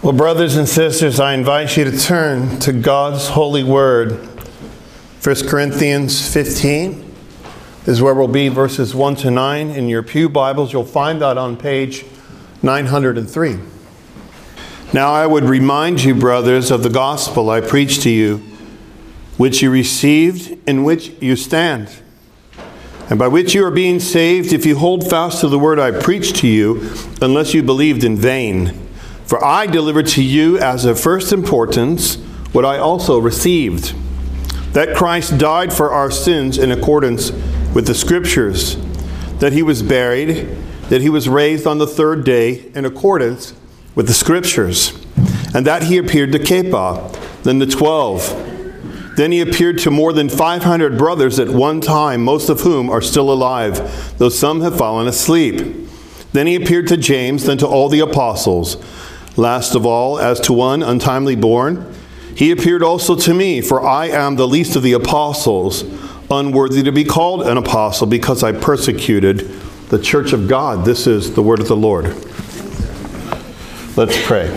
Well, brothers and sisters, I invite you to turn to God's holy word. 1 Corinthians 15 is where we'll be, verses 1 to 9. In your pew Bibles, you'll find that on page 903. Now I would remind you, brothers, of the gospel I preached to you, which you received, in which you stand, and by which you are being saved, if you hold fast to the word I preached to you, unless you believed in vain. For I delivered to you as of first importance what I also received, that Christ died for our sins in accordance with the Scriptures, that he was buried, that he was raised on the third day in accordance with the Scriptures, and that he appeared to Kepha, then to 12. Then he appeared to more than 500 brothers at one time, most of whom are still alive, though some have fallen asleep. Then he appeared to James, then to all the apostles. Last of all, as to one untimely born, he appeared also to me, for I am the least of the apostles, unworthy to be called an apostle, because I persecuted the church of God. This is the word of the Lord. Let's pray.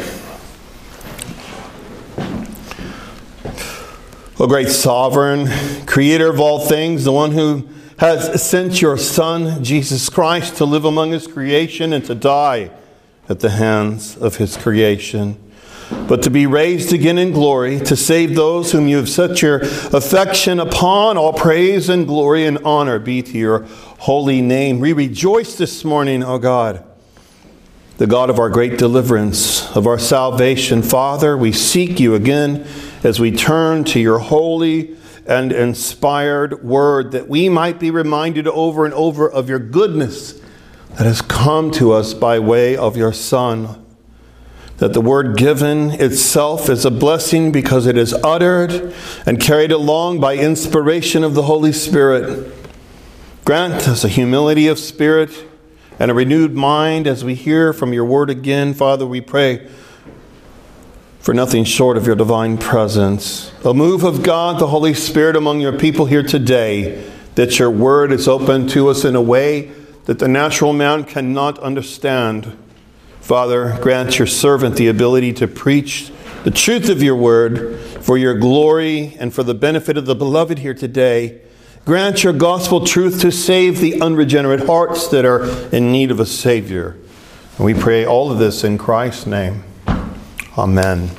O great sovereign, creator of all things, the one who has sent your Son, Jesus Christ, to live among his creation and to die at the hands of his creation, but to be raised again in glory, to save those whom you have set your affection upon. All praise and glory and honor be to your holy name. We rejoice this morning, O God, the God of our great deliverance, of our salvation. Father, we seek you again as we turn to your holy and inspired word, that we might be reminded over and over of your goodness that has come to us by way of your Son. That the word given itself is a blessing because it is uttered and carried along by inspiration of the Holy Spirit. Grant us a humility of spirit and a renewed mind as we hear from your word again. Father, we pray for nothing short of your divine presence. A move of God, the Holy Spirit, among your people here today, that your word is open to us in a way that the natural man cannot understand. Father, grant your servant the ability to preach the truth of your word for your glory and for the benefit of the beloved here today. Grant your gospel truth to save the unregenerate hearts that are in need of a Savior. And we pray all of this in Christ's name. Amen.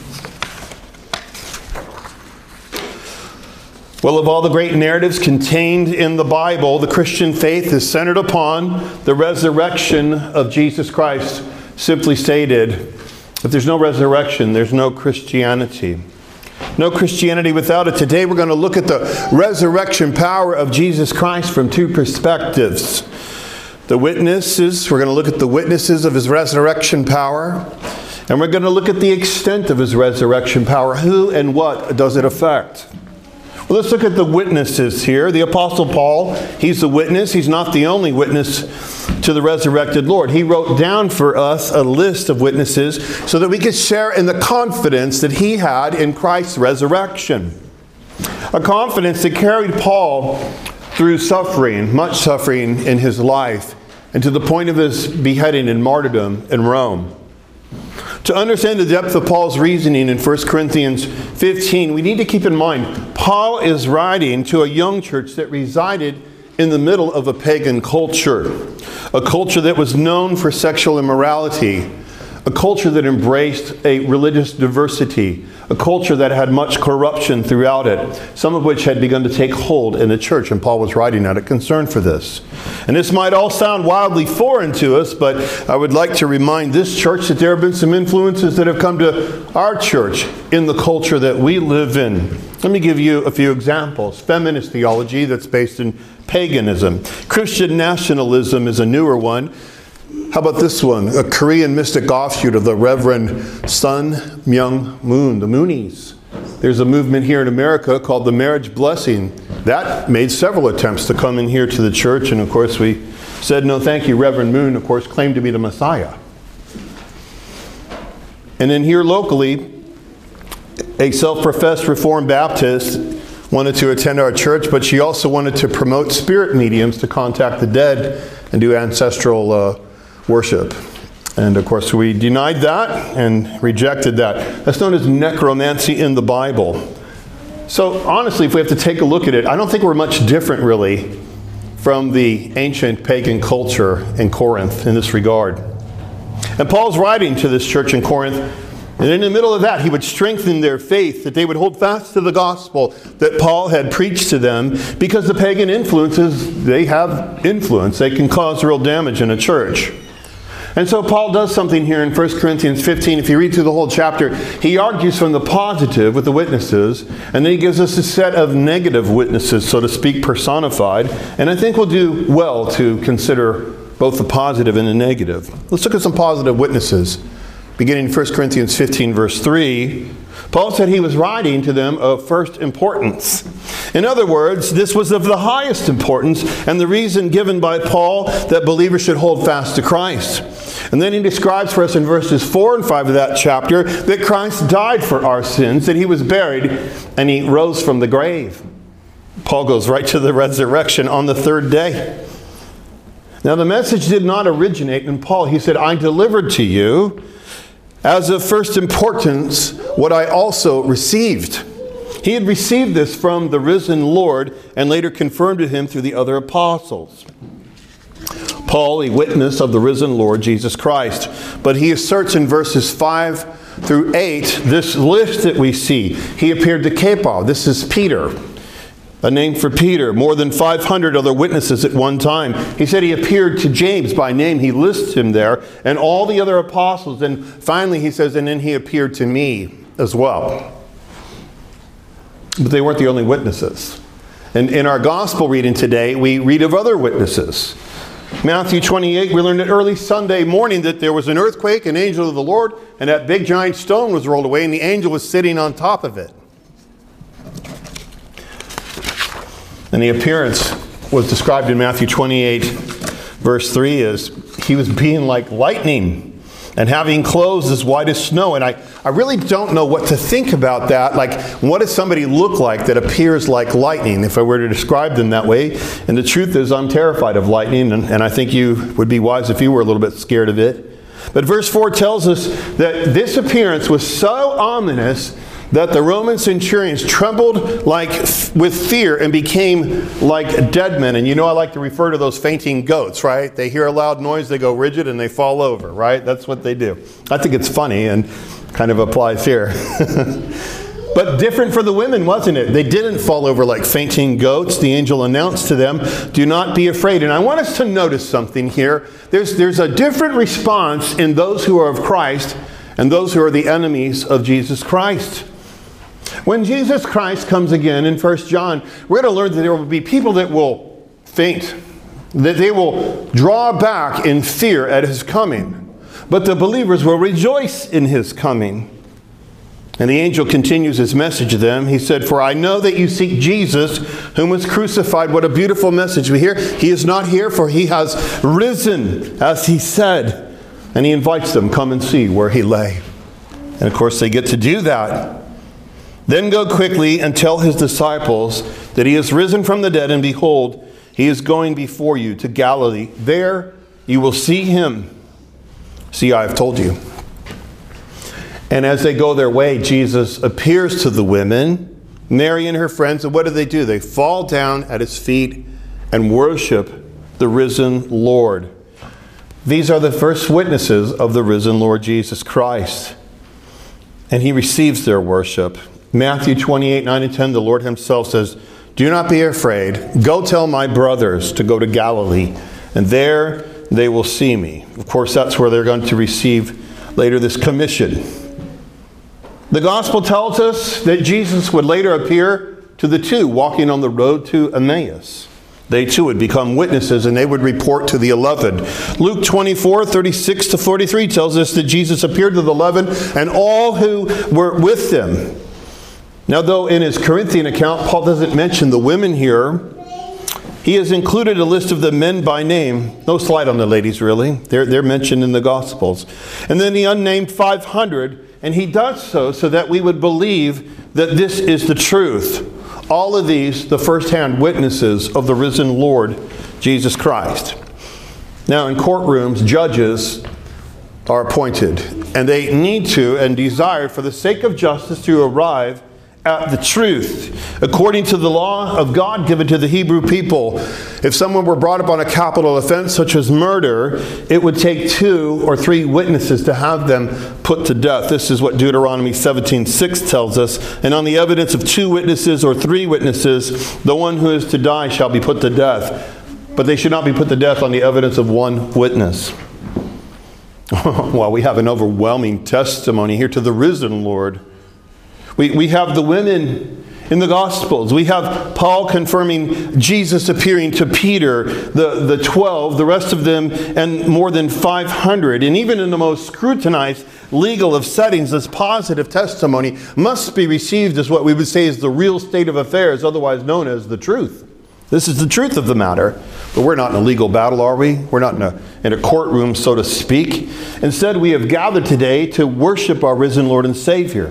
Well, of all the great narratives contained in the Bible, the Christian faith is centered upon the resurrection of Jesus Christ. Simply stated, if there's no resurrection, there's no Christianity. No Christianity without it. Today we're going to look at the resurrection power of Jesus Christ from two perspectives. The witnesses, we're going to look at the witnesses of his resurrection power. And we're going to look at the extent of his resurrection power. Who and what does it affect? Well, let's look at the witnesses here. The Apostle Paul, he's the witness. He's not the only witness to the resurrected Lord. He wrote down for us a list of witnesses so that we could share in the confidence that he had in Christ's resurrection. A confidence that carried Paul through suffering, much suffering in his life, and to the point of his beheading and martyrdom in Rome. To understand the depth of Paul's reasoning in 1 Corinthians 15, we need to keep in mind, Paul is writing to a young church that resided in the middle of a pagan culture. A culture that was known for sexual immorality. A culture that embraced a religious diversity. A culture that had much corruption throughout it. Some of which had begun to take hold in the church. And Paul was writing out a concern for this. And this might all sound wildly foreign to us, but I would like to remind this church that there have been some influences that have come to our church in the culture that we live in. Let me give you a few examples. Feminist theology that's based in paganism. Christian nationalism is a newer one. How about this one? A Korean mystic offshoot of the Reverend Sun Myung Moon, the Moonies. There's a movement here in America called the Marriage Blessing. That made several attempts to come in here to the church, and of course we said no thank you. Reverend Moon, of course, claimed to be the Messiah. And then here locally, a self-professed Reformed Baptist wanted to attend our church, but she also wanted to promote spirit mediums to contact the dead and do ancestral worship. And of course, we denied that and rejected that. That's known as necromancy in the Bible. So honestly, if we have to take a look at it, I don't think we're much different really from the ancient pagan culture in Corinth in this regard. And Paul's writing to this church in Corinth, and in the middle of that, he would strengthen their faith, that they would hold fast to the gospel that Paul had preached to them, because the pagan influences, they have influence. They can cause real damage in a church. And so Paul does something here in 1 Corinthians 15. If you read through the whole chapter, he argues from the positive with the witnesses, and then he gives us a set of negative witnesses, so to speak, personified. And I think we'll do well to consider both the positive and the negative. Let's look at some positive witnesses. Beginning in 1 Corinthians 15, verse 3, Paul said he was writing to them of first importance. In other words, this was of the highest importance, and the reason given by Paul that believers should hold fast to Christ. And then he describes for us in verses 4 and 5 of that chapter that Christ died for our sins, that he was buried, and he rose from the grave. Paul goes right to the resurrection on the third day. Now the message did not originate in Paul. He said, I delivered to you as of first importance what I also received. He had received this from the risen Lord and later confirmed to him through the other apostles. Paul, a witness of the risen Lord Jesus Christ. But he asserts in verses 5 through 8 this list that we see. He appeared to Kepha. This is Peter, a name for Peter. More than 500 other witnesses at one time. He said he appeared to James by name. He lists him there. And all the other apostles. And finally he says, and then he appeared to me as well. But they weren't the only witnesses. And in our gospel reading today, we read of other witnesses. Matthew 28, we learned that early Sunday morning that there was an earthquake, an angel of the Lord, and that big giant stone was rolled away, and the angel was sitting on top of it. And the appearance was described in Matthew 28, verse 3, as he was being like lightning and having clothes as white as snow. And I really don't know what to think about that. Like, what does somebody look like that appears like lightning, if I were to describe them that way? And the truth is, I'm terrified of lightning, and I think you would be wise if you were a little bit scared of it. But verse 4 tells us that this appearance was so ominous that the Roman centurions trembled like with fear and became like dead men. And you know, I like to refer to those fainting goats, right? They hear a loud noise, they go rigid, and they fall over, right? That's what they do. I think it's funny and kind of applies here. But different for the women, wasn't it? They didn't fall over like fainting goats. The angel announced to them, do not be afraid. And I want us to notice something here. There's a different response in those who are of Christ and those who are the enemies of Jesus Christ. When Jesus Christ comes again in 1 John, we're going to learn that there will be people that will faint, that they will draw back in fear at his coming. But the believers will rejoice in his coming. And the angel continues his message to them. He said, for I know that you seek Jesus, whom was crucified. What a beautiful message we hear. He is not here, for he has risen, as he said. And he invites them, come and see where he lay. And of course they get to do that. Then go quickly and tell his disciples that he is risen from the dead, and behold, he is going before you to Galilee. There you will see him. See, I have told you. And as they go their way, Jesus appears to the women, Mary and her friends, and what do? They fall down at his feet and worship the risen Lord. These are the first witnesses of the risen Lord Jesus Christ. And he receives their worship. Matthew 28, 9 and 10, the Lord himself says, do not be afraid. Go tell my brothers to go to Galilee, and there they will see me. Of course, that's where they're going to receive later this commission. The gospel tells us that Jesus would later appear to the two walking on the road to Emmaus. They too would become witnesses, and they would report to the 11. Luke 24, 36 to 43 tells us that Jesus appeared to the 11 and all who were with them. Now, though in his Corinthian account, Paul doesn't mention the women here, he has included a list of the men by name. No slide on the ladies, really. They're mentioned in the Gospels. And then the unnamed 500, and he does so that we would believe that this is the truth. All of these, the first-hand witnesses of the risen Lord Jesus Christ. Now, in courtrooms, judges are appointed, and they need to and desire for the sake of justice to arrive at the truth. According to the law of God given to the Hebrew people, if someone were brought up on a capital offense such as murder, it would take 2 or 3 witnesses to have them put to death. This is what Deuteronomy 17:6 tells us. And on the evidence of 2 witnesses or 3 witnesses, the one who is to die shall be put to death. But they should not be put to death on the evidence of 1 witness. Well, we have an overwhelming testimony here to the risen Lord. We have the women in the Gospels. We have Paul confirming Jesus appearing to Peter, the 12, the rest of them, and more than 500. And even in the most scrutinized legal of settings, this positive testimony must be received as what we would say is the real state of affairs, otherwise known as the truth. This is the truth of the matter. But we're not in a legal battle, are we? We're not in a courtroom, so to speak. Instead, we have gathered today to worship our risen Lord and Savior.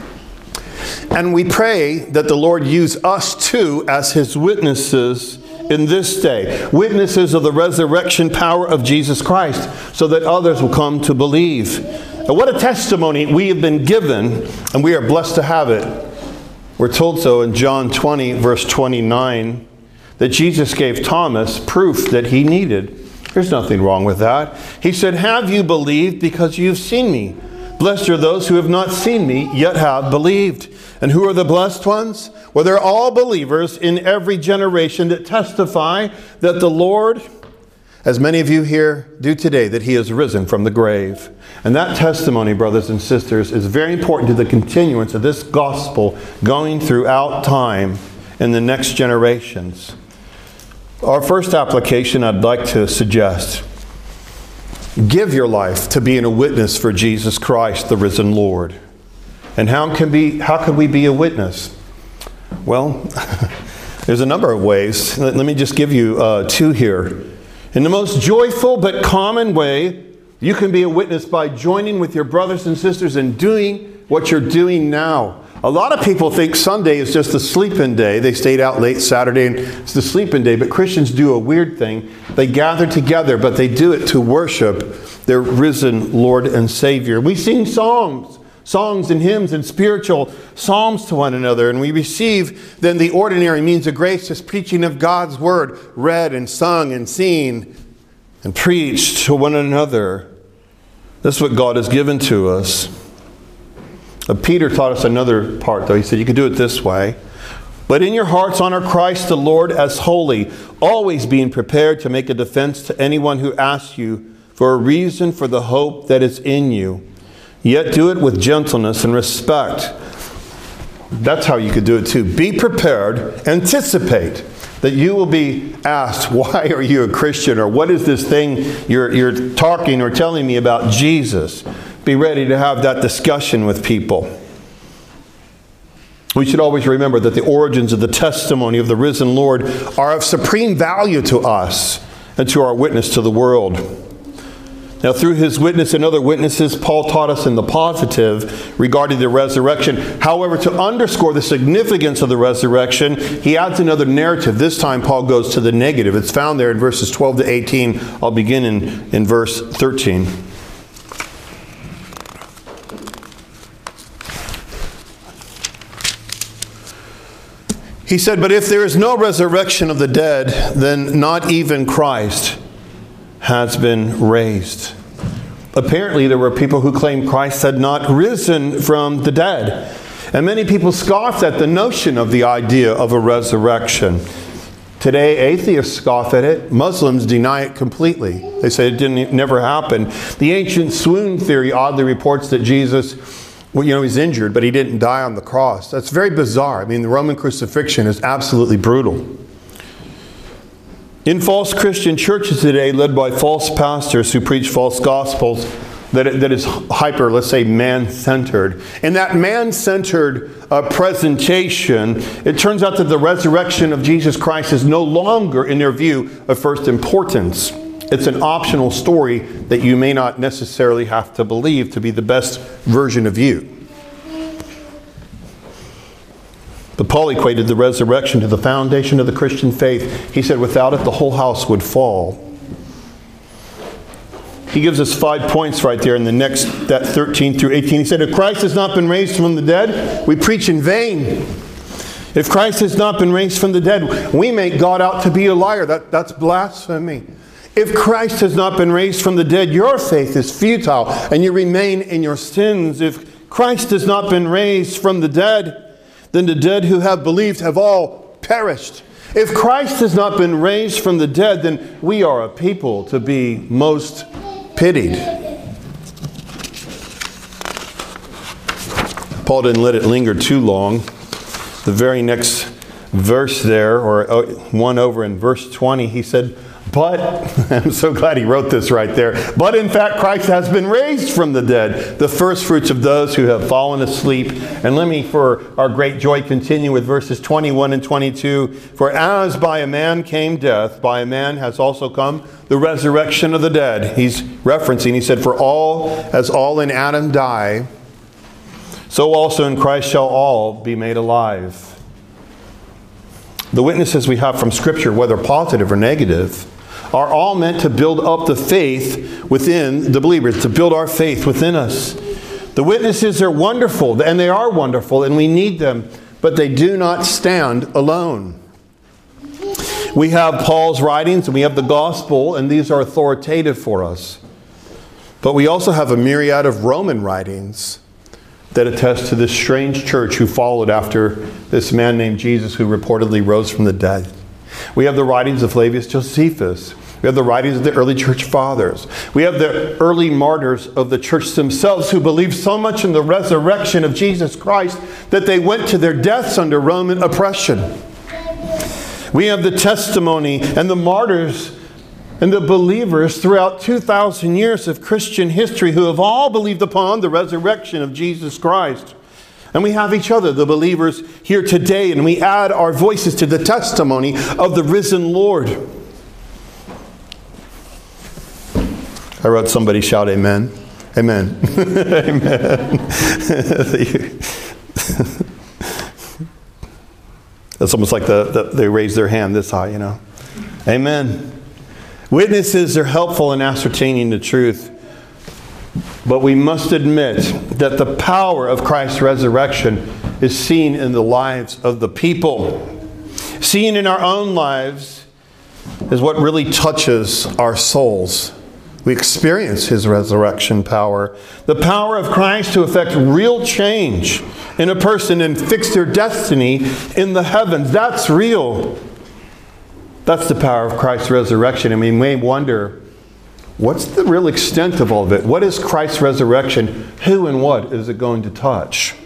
And we pray that the Lord use us too as His witnesses in this day. Witnesses of the resurrection power of Jesus Christ, so that others will come to believe. And what a testimony we have been given, and we are blessed to have it. We're told so in John 20, verse 29, that Jesus gave Thomas proof that he needed. There's nothing wrong with that. He said, "Have you believed because you've seen me? Blessed are those who have not seen me, yet have believed." And who are the blessed ones? Well, they're all believers in every generation that testify that the Lord, as many of you here do today, that He has risen from the grave. And that testimony, brothers and sisters, is very important to the continuance of this gospel going throughout time in the next generations. Our first application I'd like to suggest: give your life to being a witness for Jesus Christ, the risen Lord. And how could we be a witness? Well, there's a number of ways. Let me just give you 2 here. In the most joyful but common way, you can be a witness by joining with your brothers and sisters in doing what you're doing now. A lot of people think Sunday is just the sleep-in day. They stayed out late Saturday and it's the sleep-in day. But Christians do a weird thing. They gather together, but they do it to worship their risen Lord and Savior. We sing songs and hymns and spiritual psalms to one another. And we receive then the ordinary means of grace as preaching of God's Word, read and sung and seen and preached to one another. That's what God has given to us. Peter taught us another part, though. He said you could do it this way. "But in your hearts honor Christ the Lord as holy, always being prepared to make a defense to anyone who asks you for a reason for the hope that is in you. Yet do it with gentleness and respect." That's how you could do it too. Be prepared, anticipate that you will be asked, "Why are you a Christian?" or "What is this thing you're talking or telling me about Jesus?" Be ready to have that discussion with people. We should always remember that the origins of the testimony of the risen Lord are of supreme value to us and to our witness to the world. Now, through his witness and other witnesses, Paul taught us in the positive regarding the resurrection. However, to underscore the significance of the resurrection, he adds another narrative. This time, Paul goes to the negative. It's found there in verses 12 to 18. I'll begin in verse 13. He said, "But if there is no resurrection of the dead, then not even Christ has been raised." Apparently, there were people who claimed Christ had not risen from the dead. And many people scoffed at the notion of the idea of a resurrection. Today, atheists scoff at it. Muslims deny it completely. They say it never happened. The ancient swoon theory oddly reports that Jesus, he's injured, but he didn't die on the cross. That's very bizarre. I mean, the Roman crucifixion is absolutely brutal. In false Christian churches today, led by false pastors who preach false gospels, that is hyper, let's say, man-centered. In that man-centered presentation, it turns out that the resurrection of Jesus Christ is no longer, in their view, of first importance. It's an optional story that you may not necessarily have to believe to be the best version of you. But Paul equated the resurrection to the foundation of the Christian faith. He said, without it, the whole house would fall. he gives us 5 points right there in the next, that 13 through 18. He said, if Christ has not been raised from the dead, we preach in vain. If Christ has not been raised from the dead, we make God out to be a liar. That's blasphemy. If Christ has not been raised from the dead, your faith is futile and you remain in your sins. If Christ has not been raised from the dead, then the dead who have believed have all perished. If Christ has not been raised from the dead, then we are a people to be most pitied. Paul didn't let it linger too long. The very next verse there, or one over in verse 20, he said, but, I'm so glad he wrote this right there, but in fact Christ has been raised from the dead, the first fruits of those who have fallen asleep. And let me, for our great joy, continue with verses 21 and 22. For as by a man came death, by a man has also come the resurrection of the dead. He's referencing, he said, for as all in Adam die, so also in Christ shall all be made alive. The witnesses we have from Scripture, whether positive or negative, are all meant to build up the faith within the believers, to build our faith within us. The witnesses are wonderful, and they are wonderful, and we need them, but they do not stand alone. We have Paul's writings, and we have the gospel, and these are authoritative for us. But we also have a myriad of Roman writings that attest to this strange church who followed after this man named Jesus who reportedly rose from the dead. We have the writings of Flavius Josephus. We have the writings of the early church fathers. We have the early martyrs of the church themselves who believed so much in the resurrection of Jesus Christ that they went to their deaths under Roman oppression. We have the testimony and the martyrs and the believers throughout 2,000 years of Christian history who have all believed upon the resurrection of Jesus Christ. And we have each other, the believers here today, and we add our voices to the testimony of the risen Lord. I wrote somebody shout amen. Amen. Amen. That's almost like they raise their hand this high, you know. Amen. Witnesses are helpful in ascertaining the truth, but we must admit that the power of Christ's resurrection is seen in the lives of the people. Seen in our own lives is what really touches our souls. We experience His resurrection power. The power of Christ to effect real change in a person and fix their destiny in the heavens. That's real. That's the power of Christ's resurrection. And we may wonder, what's the real extent of all of it? What is Christ's resurrection? Who and what is it going to touch?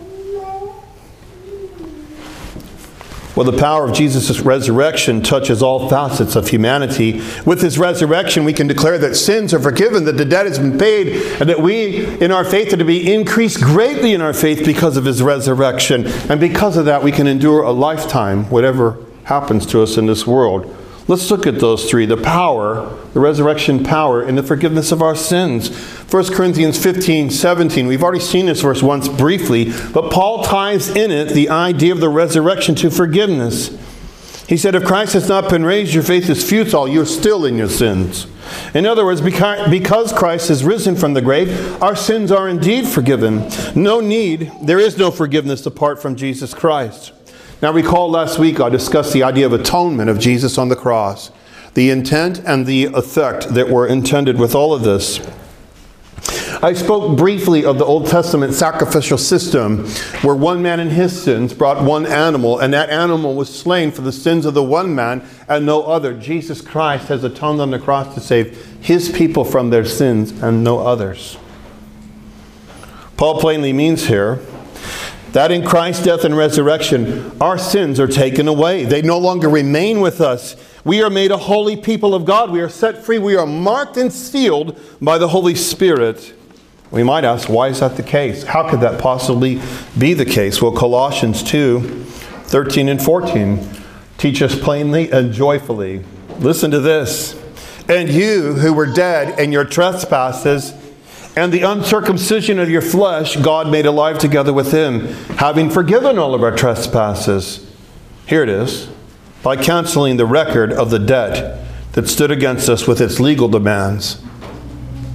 Well, the power of Jesus' resurrection touches all facets of humanity. With His resurrection, we can declare that sins are forgiven, that the debt has been paid, and that we, in our faith, are to be increased greatly in our faith because of His resurrection. And because of that, we can endure a lifetime, whatever happens to us in this world. Let's look at those three. The power, the resurrection power, and the forgiveness of our sins. 1 Corinthians 15:17. We've already seen this verse once briefly, but Paul ties in it the idea of the resurrection to forgiveness. He said, if Christ has not been raised, your faith is futile. You're still in your sins. In other words, because Christ has risen from the grave, our sins are indeed forgiven. There is no forgiveness apart from Jesus Christ. Now recall last week I discussed the idea of atonement of Jesus on the cross. The intent and the effect that were intended with all of this. I spoke briefly of the Old Testament sacrificial system where one man and his sins brought one animal, and that animal was slain for the sins of the one man and no other. Jesus Christ has atoned on the cross to save His people from their sins and no others. Paul plainly means here that in Christ's death and resurrection, our sins are taken away. They no longer remain with us. We are made a holy people of God. We are set free. We are marked and sealed by the Holy Spirit. We might ask, why is that the case? How could that possibly be the case? Well, Colossians 2:13 and 14 teach us plainly and joyfully. Listen to this. And you who were dead in your trespasses and the uncircumcision of your flesh, God made alive together with Him, having forgiven all of our trespasses. Here it is. By canceling the record of the debt that stood against us with its legal demands.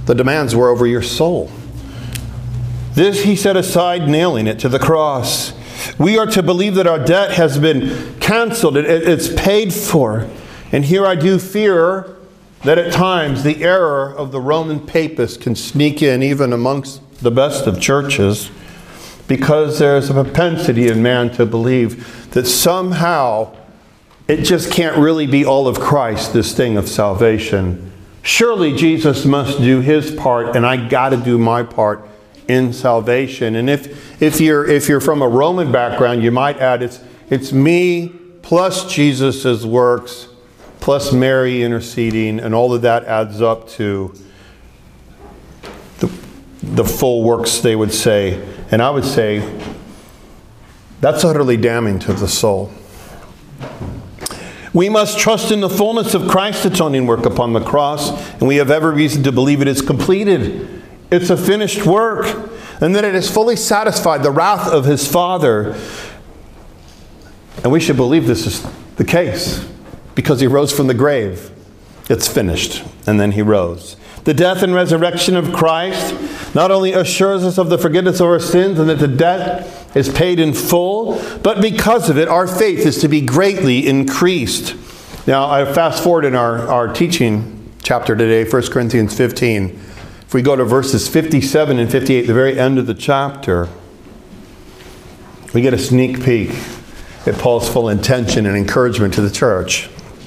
The demands were over your soul. This he set aside, nailing it to the cross. We are to believe that our debt has been canceled. It's paid for. And here I do fear that at times the error of the Roman papists can sneak in even amongst the best of churches, because there's a propensity in man to believe that somehow it just can't really be all of Christ, this thing of salvation. Surely Jesus must do his part, and I got to do my part in salvation. And if you're from a Roman background, you might add it's me plus Jesus' works plus Mary interceding, and all of that adds up to the full works, they would say. And I would say that's utterly damning to the soul. We must trust in the fullness of Christ's atoning work upon the cross, and we have every reason to believe it is completed. It's a finished work, and that it has fully satisfied the wrath of his Father. And we should believe this is the case, because he rose from the grave. It's finished. And then he rose. The death and resurrection of Christ not only assures us of the forgiveness of our sins and that the debt is paid in full, but because of it, our faith is to be greatly increased. Now, I fast forward in our teaching chapter today, 1 Corinthians 15. If we go to verses 57 and 58, the very end of the chapter, we get a sneak peek at Paul's full intention and encouragement to the church.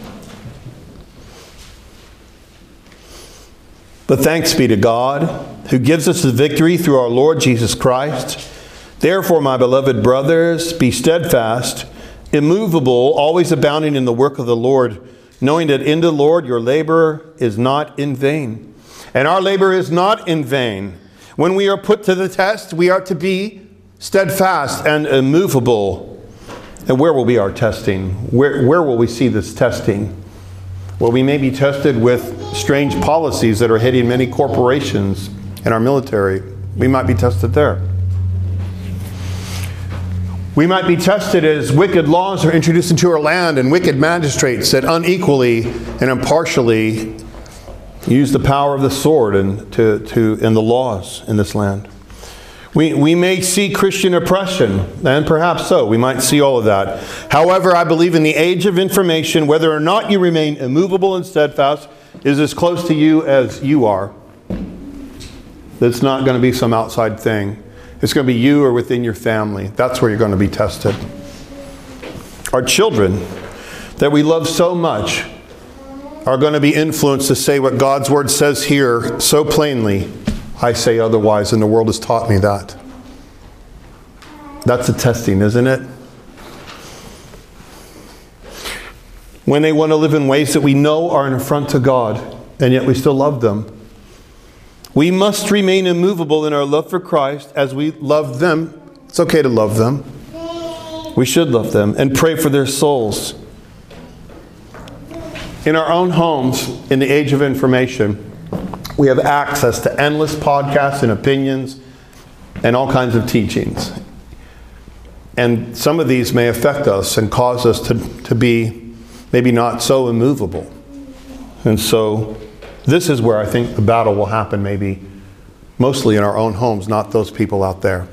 But thanks be to God, who gives us the victory through our Lord Jesus Christ. Therefore, my beloved brothers, be steadfast, immovable, always abounding in the work of the Lord, knowing that in the Lord your labor is not in vain. And our labor is not in vain. When we are put to the test, we are to be steadfast and immovable. And where will be our testing? Where will we see this testing? Well, we may be tested with strange policies that are hitting many corporations in our military. We might be tested there. We might be tested as wicked laws are introduced into our land and wicked magistrates that unequally and impartially use the power of the sword and the laws in this land. We may see Christian oppression, and perhaps so. We might see all of that. However, I believe in the age of information, whether or not you remain immovable and steadfast is as close to you as you are. It's not going to be some outside thing. It's going to be you or within your family. That's where you're going to be tested. Our children that we love so much are going to be influenced to say what God's Word says here so plainly. I say otherwise, and the world has taught me that. That's a testing, isn't it? When they want to live in ways that we know are an affront to God, and yet we still love them. We must remain immovable in our love for Christ as we love them. It's okay to love them. We should love them and pray for their souls. In our own homes, in the age of information, we have access to endless podcasts and opinions and all kinds of teachings. And some of these may affect us and cause us to be maybe not so immovable. And so this is where I think the battle will happen, maybe mostly in our own homes, not those people out there.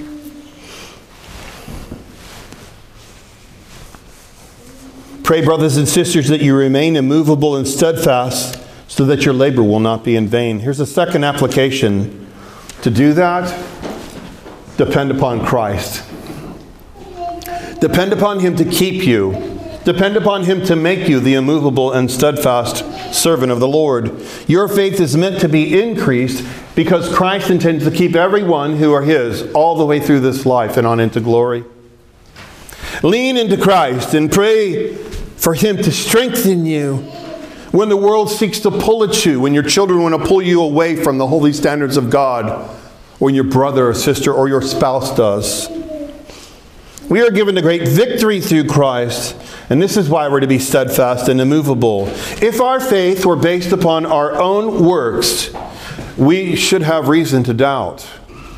Pray, brothers and sisters, that you remain immovable and steadfast, so that your labor will not be in vain. Here's a second application. To do that, depend upon Christ. Depend upon Him to keep you. Depend upon Him to make you the immovable and steadfast servant of the Lord. Your faith is meant to be increased because Christ intends to keep everyone who are His all the way through this life and on into glory. Lean into Christ and pray for Him to strengthen you when the world seeks to pull at you, when your children want to pull you away from the holy standards of God, when your brother or sister or your spouse does. We are given a great victory through Christ, and this is why we're to be steadfast and immovable. If our faith were based upon our own works, we should have reason to doubt.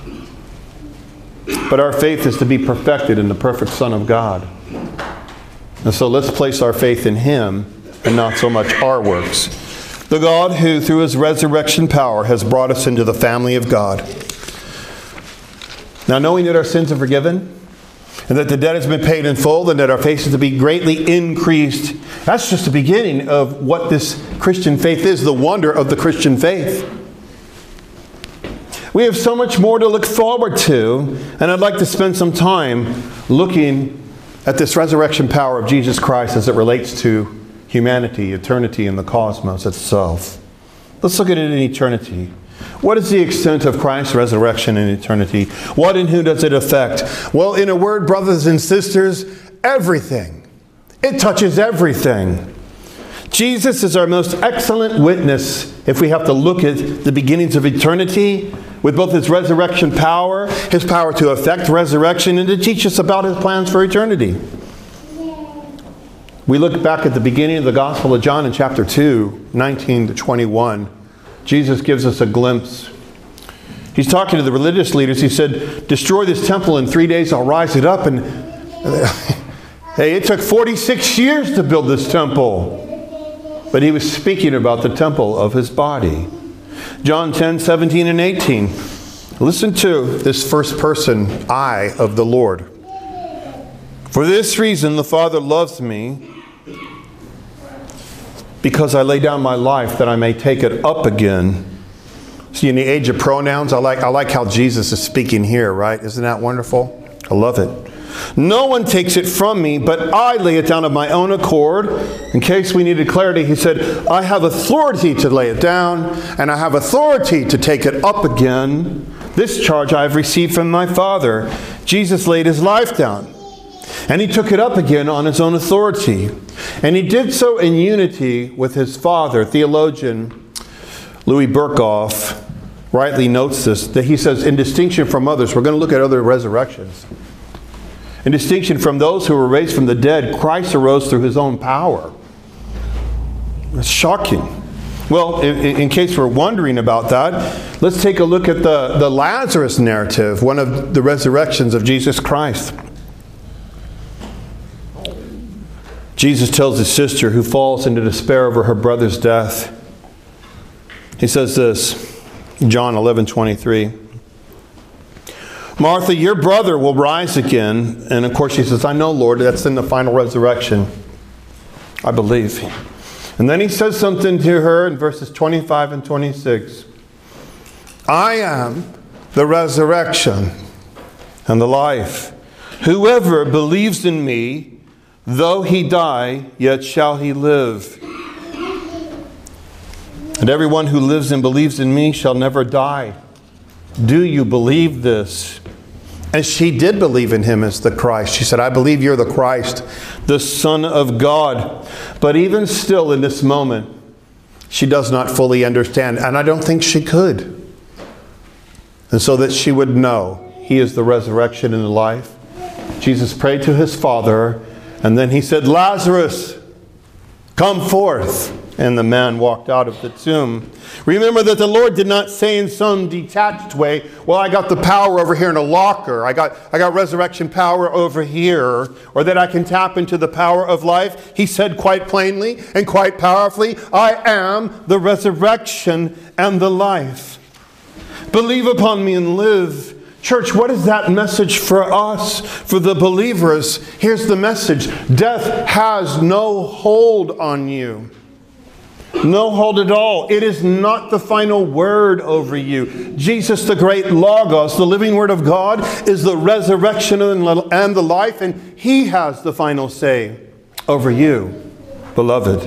But our faith is to be perfected in the perfect Son of God. And so let's place our faith in Him and not so much our works. The God who, through his resurrection power, has brought us into the family of God. Now, knowing that our sins are forgiven, and that the debt has been paid in full, and that our faith is to be greatly increased, that's just the beginning of what this Christian faith is, the wonder of the Christian faith. We have so much more to look forward to, and I'd like to spend some time looking at this resurrection power of Jesus Christ as it relates to humanity, eternity, and the cosmos itself. Let's look at it in eternity. What is the extent of Christ's resurrection in eternity? What and who does it affect? Well, in a word, brothers and sisters, everything. It touches everything. Jesus is our most excellent witness if we have to look at the beginnings of eternity with both his resurrection power, his power to effect resurrection, and to teach us about his plans for eternity. We look back at the beginning of the Gospel of John in chapter 2, 19 to 21. Jesus gives us a glimpse. He's talking to the religious leaders. He said, destroy this temple in 3 days, I'll rise it up. And hey, it took 46 years to build this temple. But he was speaking about the temple of his body. John 10, 17 and 18. Listen to this first person, I of the Lord. For this reason the Father loves me, because I lay down my life that I may take it up again. See, in the age of pronouns, I like how Jesus is speaking here, right? Isn't that wonderful? I love it. No one takes it from me, but I lay it down of my own accord. In case we needed clarity, he said, I have authority to lay it down, and I have authority to take it up again. This charge I have received from my Father. Jesus laid his life down, and he took it up again on his own authority. And he did so in unity with his Father. Theologian Louis Berkhoff rightly notes this, that he says, in distinction from others, we're going to look at other resurrections. In distinction from those who were raised from the dead, Christ arose through his own power. That's shocking. Well, in case we're wondering about that, let's take a look at the Lazarus narrative, one of the resurrections of Jesus Christ. Jesus tells his sister, who falls into despair over her brother's death, he says this, John 11:23. Martha, your brother will rise again. And of course she says, I know, Lord, that's in the final resurrection. I believe. And then he says something to her in verses 25 and 26. I am the resurrection and the life. Whoever believes in me, though he die, yet shall he live. And everyone who lives and believes in me shall never die. Do you believe this? And she did believe in him as the Christ. She said, I believe you're the Christ, the Son of God. But even still in this moment, she does not fully understand. And I don't think she could. And so that she would know he is the resurrection and the life, Jesus prayed to his Father. And then he said, Lazarus, come forth. And the man walked out of the tomb. Remember that the Lord did not say in some detached way, well, I got the power over here in a locker. I got resurrection power over here. Or that I can tap into the power of life. He said quite plainly and quite powerfully, I am the resurrection and the life. Believe upon me and live. Church, what is that message for us, for the believers? Here's the message. Death has no hold on you. No hold at all. It is not the final word over you. Jesus, the great Logos, the living Word of God, is the resurrection and the life, and he has the final say over you, beloved.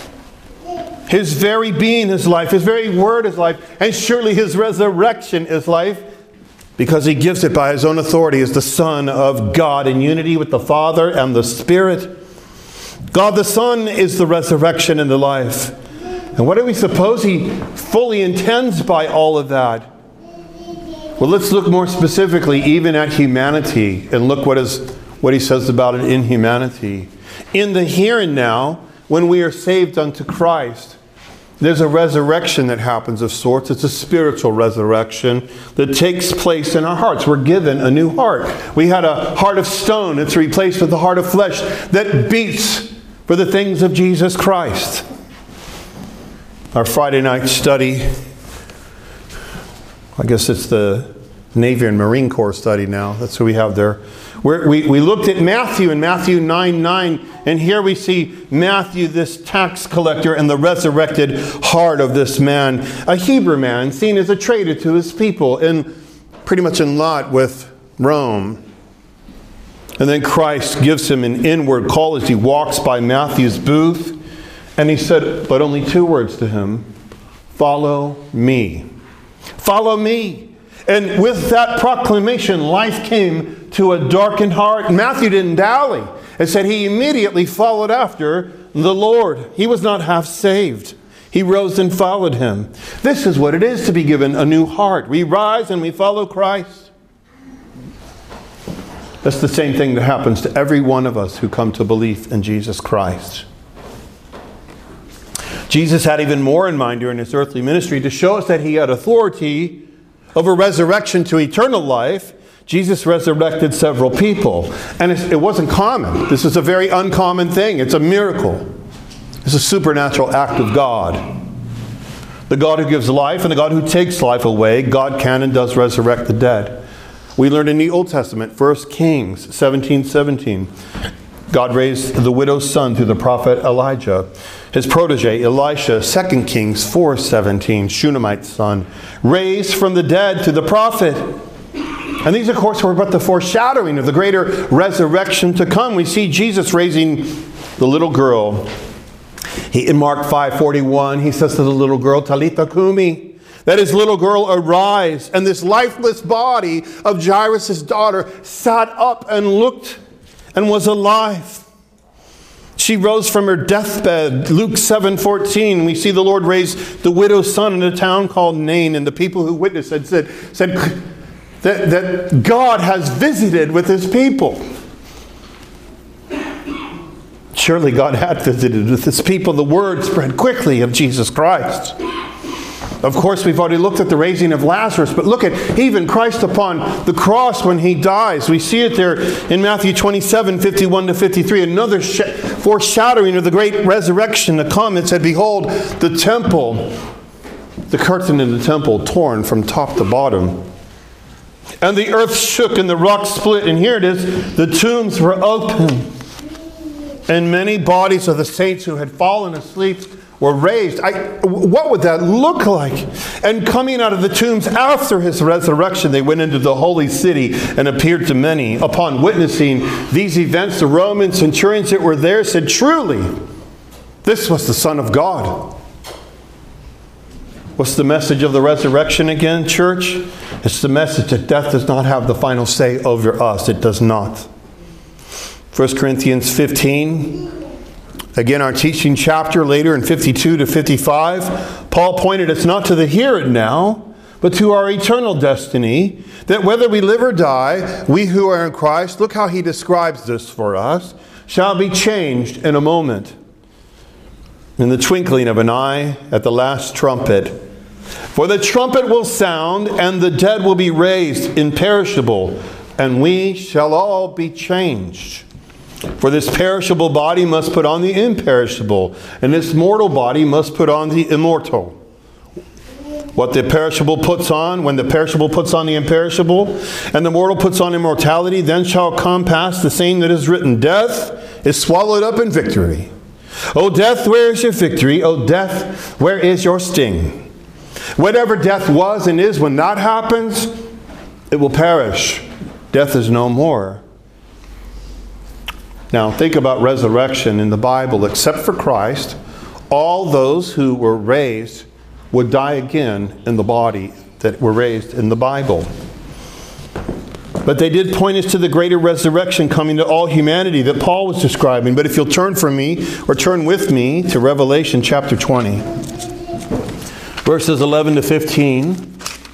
His very being is life. His very word is life. And surely his resurrection is life, because he gives it by his own authority as the Son of God in unity with the Father and the Spirit. God the Son is the resurrection and the life. And what do we suppose he fully intends by all of that? Well, let's look more specifically even at humanity and look what he says about it in humanity. In the here and now, when we are saved unto Christ, there's a resurrection that happens of sorts. It's a spiritual resurrection that takes place in our hearts. We're given a new heart. We had a heart of stone. It's replaced with a heart of flesh that beats for the things of Jesus Christ. our Friday night study. I guess it's the Navy and Marine Corps study now. That's what we have there. We looked at Matthew in Matthew 9:9, and here we see Matthew, this tax collector, and the resurrected heart of this man, a Hebrew man, seen as a traitor to his people, and pretty much in lot with Rome. And then Christ gives him an inward call as he walks by Matthew's booth, and he said, but only two words to him: follow me. Follow me. And with that proclamation, life came to a darkened heart. Matthew didn't dally. It said he immediately followed after the Lord. He was not half saved. He rose and followed him. This is what it is to be given a new heart. We rise and we follow Christ. That's the same thing that happens to every one of us who come to belief in Jesus Christ. Jesus had even more in mind during his earthly ministry to show us that he had authority over resurrection to eternal life. Jesus resurrected several people. And it wasn't common. This is a very uncommon thing. It's a miracle. It's a supernatural act of God. The God who gives life and the God who takes life away, God can and does resurrect the dead. We learned in the Old Testament, 1 Kings 17:17. God raised the widow's son through the prophet Elijah. His protege, Elisha, 2 Kings 4:17, Shunammite's son, raised from the dead to the prophet. And these, of course, were but the foreshadowing of the greater resurrection to come. We see Jesus raising the little girl. In Mark 5:41, he says to the little girl, Talitha Kumi, that is, little girl, arise. And this lifeless body of Jairus' daughter sat up and looked and was alive. She rose from her deathbed. Luke 7:14, we see the Lord raise the widow's son in a town called Nain, and the people who witnessed it said that God has visited with his people. Surely God had visited with his people. The word spread quickly of Jesus Christ. Of course, we've already looked at the raising of Lazarus, but look at even Christ upon the cross when he dies. We see it there in Matthew 27:51-53, another foreshadowing of the great resurrection to come. It said, behold, the temple, the curtain in the temple torn from top to bottom. And the earth shook and the rocks split. And here it is, the tombs were open. And many bodies of the saints who had fallen asleep were raised. What would that look like? And coming out of the tombs after his resurrection, they went into the holy city and appeared to many. Upon witnessing these events, the Roman centurions that were there said, truly, this was the Son of God. What's the message of the resurrection again, church? It's the message that death does not have the final say over us. It does not. 1 Corinthians 15. Again, our teaching chapter later in 52-55, Paul pointed us not to the here and now, but to our eternal destiny, that whether we live or die, we who are in Christ, look how he describes this for us, shall be changed in a moment, in the twinkling of an eye, at the last trumpet. For the trumpet will sound, and the dead will be raised imperishable, and we shall all be changed. For this perishable body must put on the imperishable, and this mortal body must put on the immortal. What the perishable puts on, when the perishable puts on the imperishable, and the mortal puts on immortality, then shall come pass the saying that is written, death is swallowed up in victory. O death, where is your victory? O death, where is your sting? Whatever death was and is, when that happens, it will perish. Death is no more. Now, think about resurrection in the Bible. Except for Christ, all those who were raised would die again in the body that were raised in the Bible. But they did point us to the greater resurrection coming to all humanity that Paul was describing. But if you'll turn from me, or turn with me to Revelation chapter 20, verses 11-15.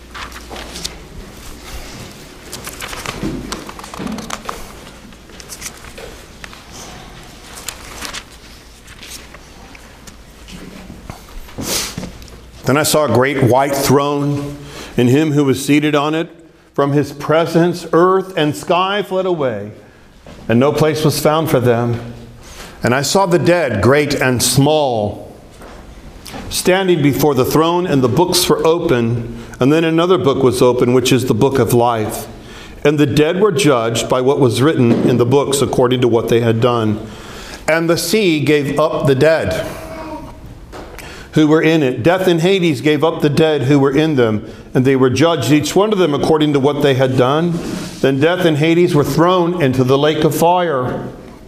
Then I saw a great white throne, and him who was seated on it. From his presence, earth and sky fled away, and no place was found for them. And I saw the dead, great and small, standing before the throne, and the books were open. And then another book was opened, which is the book of life. And the dead were judged by what was written in the books according to what they had done. And the sea gave up the dead who were in it. Death and Hades gave up the dead who were in them, and they were judged, each one of them according to what they had done. Then death and Hades were thrown into the lake of fire.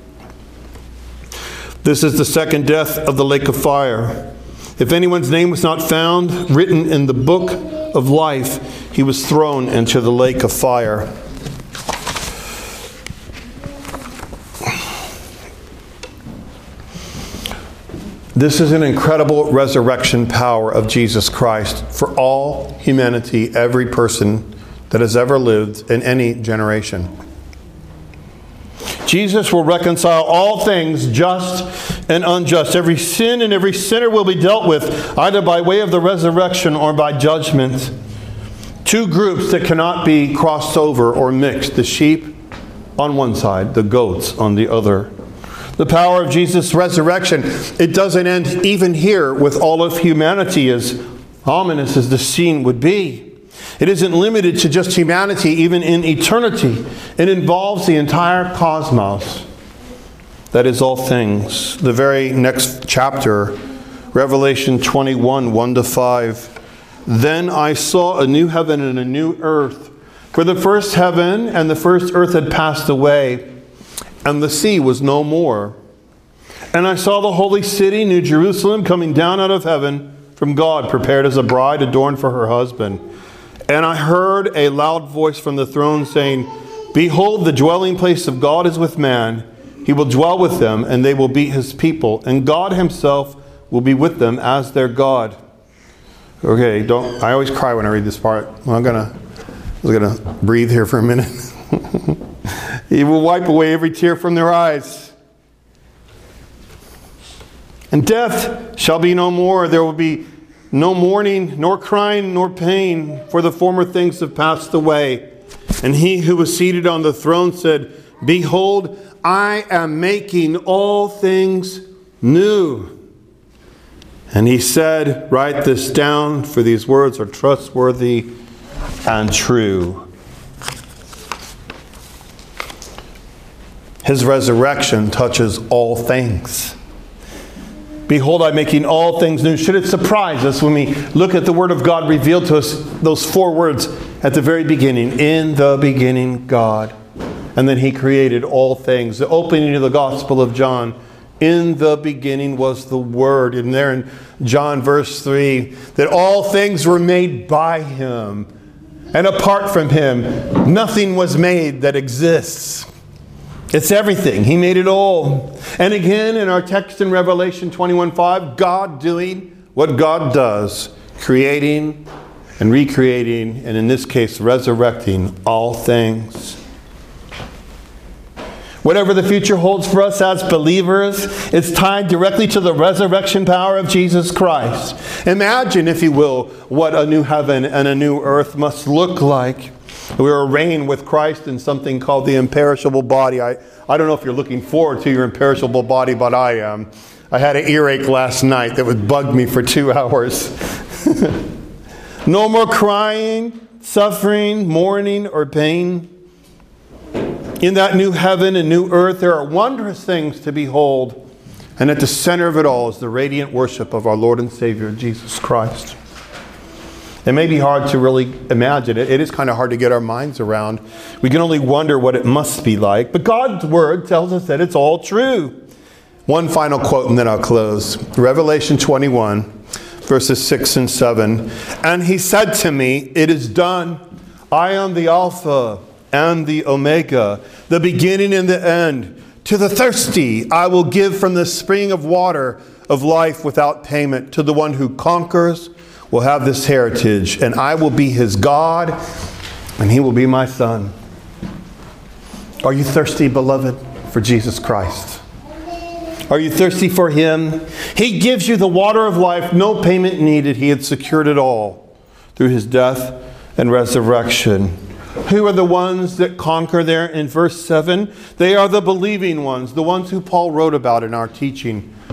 This is the second death, of the lake of fire. If anyone's name was not found written in the book of life, he was thrown into the lake of fire. This is an incredible resurrection power of Jesus Christ for all humanity, every person that has ever lived in any generation. Jesus will reconcile all things, just and unjust. Every sin and every sinner will be dealt with, either by way of the resurrection or by judgment. Two groups that cannot be crossed over or mixed. The sheep on one side, the goats on the other. The power of Jesus' resurrection, it doesn't end even here with all of humanity, as ominous as the scene would be. It isn't limited to just humanity, even in eternity. It involves the entire cosmos. That is all things. The very next chapter, Revelation 21, 1-5. Then I saw a new heaven and a new earth. For the first heaven and the first earth had passed away, and the sea was no more. And I saw the holy city, New Jerusalem, coming down out of heaven from God, prepared as a bride adorned for her husband. And I heard a loud voice from the throne saying, Behold, the dwelling place of God is with man. He will dwell with them, and they will be his people. And God himself will be with them as their God. Okay, I always cry when I read this part. I'm gonna breathe here for a minute. He will wipe away every tear from their eyes. And death shall be no more. There will be no mourning, nor crying, nor pain, for the former things have passed away. And he who was seated on the throne said, Behold, I am making all things new. And he said, Write this down, for these words are trustworthy and true. His resurrection touches all things. Behold, I'm making all things new. Should it surprise us when we look at the Word of God revealed to us, those four words at the very beginning? In the beginning, God. And then he created all things. The opening of the Gospel of John. In the beginning was the Word. And there in John verse 3, that all things were made by him. And apart from him, nothing was made that exists. It's everything. He made it all. And again, in our text in Revelation 21:5, God doing what God does, creating and recreating, and in this case, resurrecting all things. Whatever the future holds for us as believers, it's tied directly to the resurrection power of Jesus Christ. Imagine, if you will, what a new heaven and a new earth must look like. We are reigning with Christ in something called the imperishable body. I don't know if you're looking forward to your imperishable body, but I am. I had an earache last night that would bug me for 2 hours. No more crying, suffering, mourning, or pain. In that new heaven and new earth, there are wondrous things to behold. And at the center of it all is the radiant worship of our Lord and Savior, Jesus Christ. It may be hard to really imagine it. It is kind of hard to get our minds around. We can only wonder what it must be like. But God's Word tells us that it's all true. One final quote and then I'll close. Revelation 21, verses 6 and 7. And he said to me, It is done. I am the Alpha and the Omega, the beginning and the end. To the thirsty I will give from the spring of water of life without payment. To the one who conquers will have this heritage, and I will be his God, and he will be my son. Are you thirsty, beloved, for Jesus Christ? Are you thirsty for him? He gives you the water of life, no payment needed. He had secured it all through his death and resurrection. Who are the ones that conquer there in verse 7? They are the believing ones, the ones who Paul wrote about in our teaching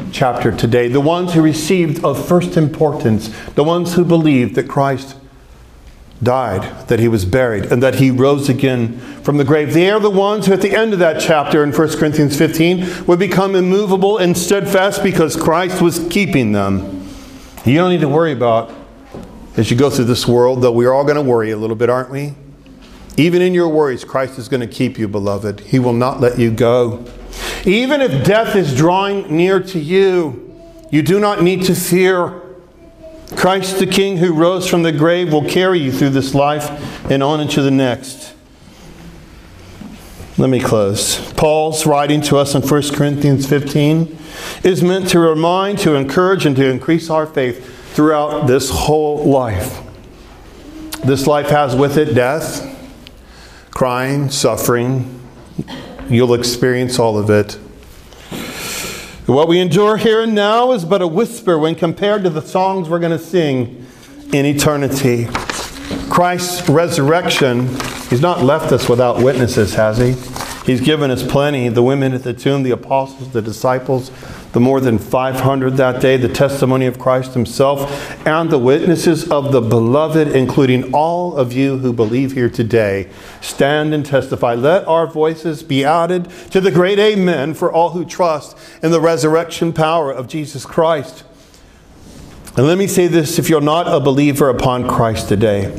chapter today. The ones who received of first importance, the ones who believed that Christ died, that he was buried, and that he rose again from the grave. They are the ones who at the end of that chapter in 1 Corinthians 15 would become immovable and steadfast because Christ was keeping them. You don't need to worry about, as you go through this world, though we're all going to worry a little bit, aren't we? Even in your worries, Christ is going to keep you, beloved. He will not let you go. Even if death is drawing near to you, you do not need to fear. Christ the King who rose from the grave will carry you through this life and on into the next. Let me close. Paul's writing to us in 1 Corinthians 15 is meant to remind, to encourage, and to increase our faith throughout this whole life. This life has with it death, crying, suffering. You'll experience all of it. What we endure here and now is but a whisper when compared to the songs we're going to sing in eternity. Christ's resurrection, he's not left us without witnesses, has he? He's given us plenty. The women at the tomb, the apostles, the disciples, the more than 500 that day, the testimony of Christ himself, and the witnesses of the beloved, including all of you who believe here today. Stand and testify. Let our voices be added to the great amen for all who trust in the resurrection power of Jesus Christ. And let me say this, if you're not a believer upon Christ today,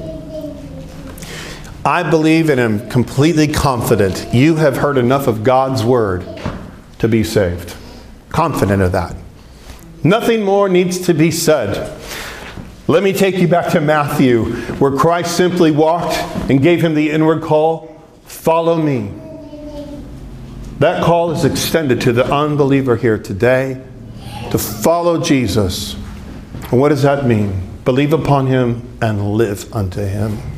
I believe and am completely confident you have heard enough of God's word to be saved. Confident of that. Nothing more needs to be said. Let me take you back to Matthew, where Christ simply walked and gave him the inward call, follow me. That call is extended to the unbeliever here today, to follow Jesus. And what does that mean? Believe upon him and live unto him.